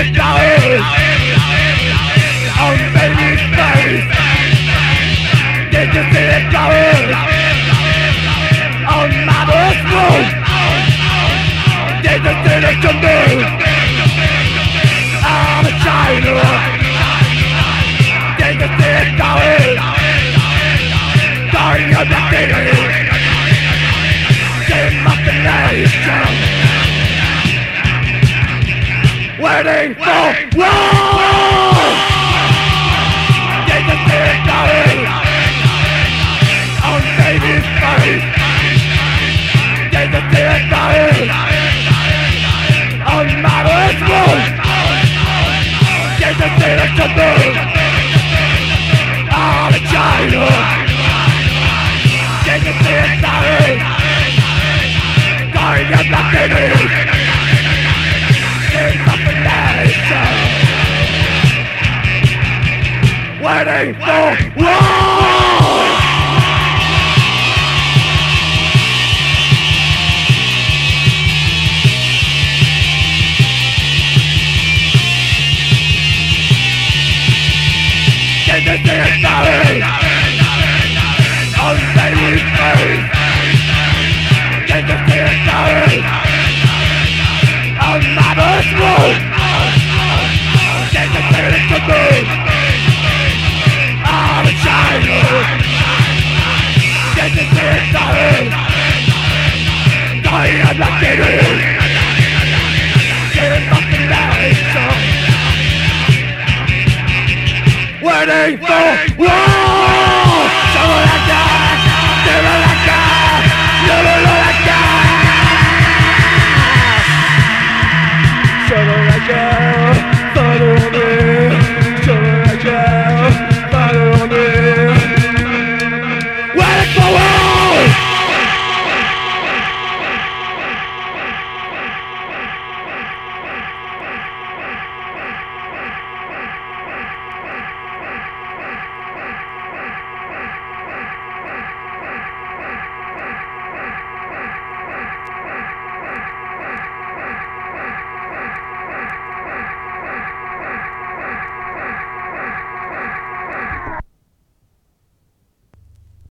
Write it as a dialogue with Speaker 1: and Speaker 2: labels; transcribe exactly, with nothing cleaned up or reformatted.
Speaker 1: it flowers on baby's face? Did you see it flowers on mother's roof? Did you see the canoe on the China? Did you see it flowers going on the city? Came up the nation waiting for war. Did you see it flowers on baby's face? Did you see it flowers on mother's roof? Did you see the canoe on the China? Did you see it flowers going up the city? Came up the nation waiting for war. Did you see it flowers on baby's face? Did you see it flowers on mother's roof? Did you see it canoe on the China? Did you see it flowers going on the city? Came up the nation waiting for war.